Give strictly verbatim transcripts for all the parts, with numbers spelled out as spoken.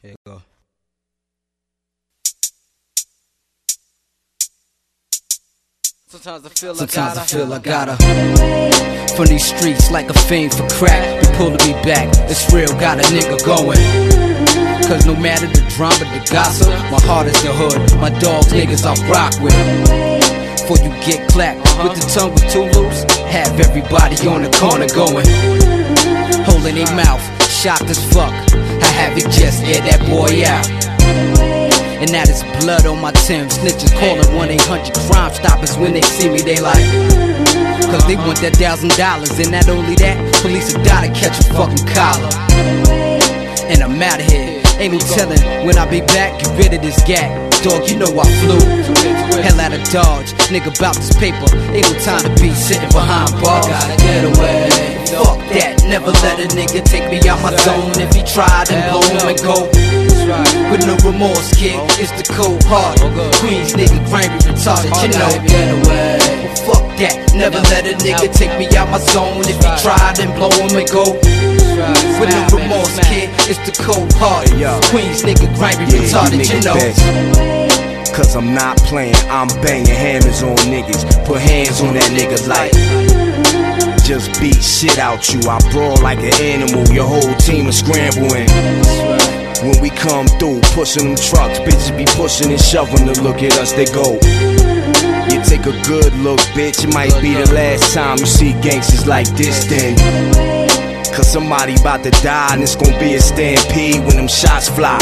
Here you go. Sometimes I feel Sometimes I, I feel I gotta from these streets like a fiend for crack. They pulling me back, it's real, got a nigga going. Cause no matter the drama, the gossip, my heart is the hood, my dogs niggas I rock with. Before you get clapped with the tongue was too loose, have everybody on the corner going, holding their mouth, shocked as fuck. I have it just air that boy out. And now there's blood on my Timbs. Snitches calling one eight hundred Crime Stoppers. When they see me, they like, cause they want that thousand dollars. And not only that, police will die to catch a fucking collar. And I'm outta here, ain't no telling when I be back. Get rid of this gag, dog, you know I flew hell out of Dodge, nigga bout this paper. Ain't no time to be sitting behind bars. Gotta get away, fuck that. Never let a nigga take me out my zone. If he tried, then blow him and go. With no remorse, kid, it's the cold heart. Queens nigga, grimy, retarded, you know. Get away, fuck that. Never let a nigga take me out my zone. If he tried, then blow him and go. With no remorse, kid, it's the cold heart. Queens nigga, grimy, retarded, you know. Cause I'm not playing, I'm banging hammers on niggas. Put hands on that nigga like just beat shit out you. I brawl like an animal, your whole team is scrambling. When we come through, pushing them trucks, bitches be pushing and shoving to look at us, they go. You take a good look, bitch, it might be the last time you see gangsters like this then. Cause somebody about to die and it's gonna be a stampede when them shots fly.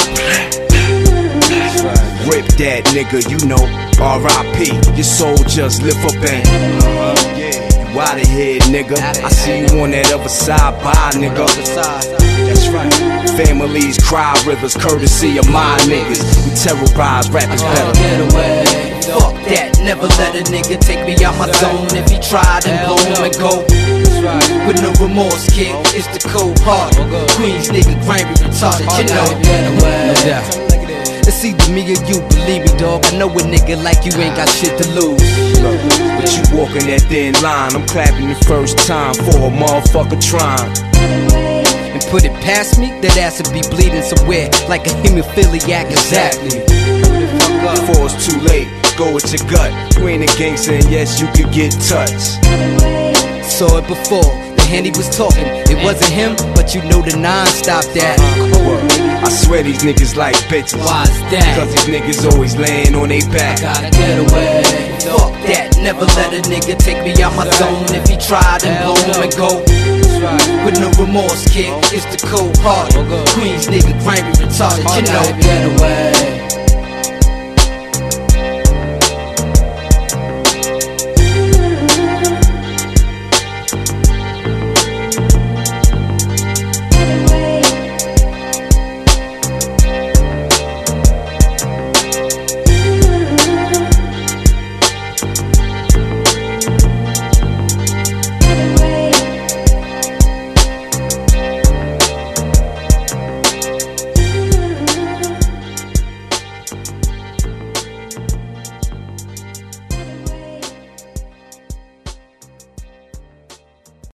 Rip that nigga, you know, R I P Your soul just lift up and you outta here, nigga. I see you on that other side, bye, nigga. That's right. Families cry rivers, courtesy of my niggas. We terrorize rappers better. Get away, fuck that. Never let a nigga take me out my zone. If he tried, then blow him and go. With no remorse, kid, it's the cold heart. Queens nigga, grimy, retarded, you know. No doubt. It's either me or you, believe me, dog. I know a nigga like you ain't got shit to lose. But you walking that thin line, I'm clapping the first time for a motherfucker trying. And put it past me, that ass would be bleeding somewhere like a hemophiliac, exactly. Before it's too late, go with your gut. You ain't a gangster and yes, you could get touched. Saw it before, the handy was talking. It wasn't him, but you know the nine stopped that. I swear these niggas like bitches. Why's that? Cause these niggas always laying on they back. Gotta get away, fuck that. Never let a nigga take me out my zone. If he tried, then blow him and go. With no remorse, kid, it's the cold heart. Queens nigga, grimy, retarded, you know. Get away.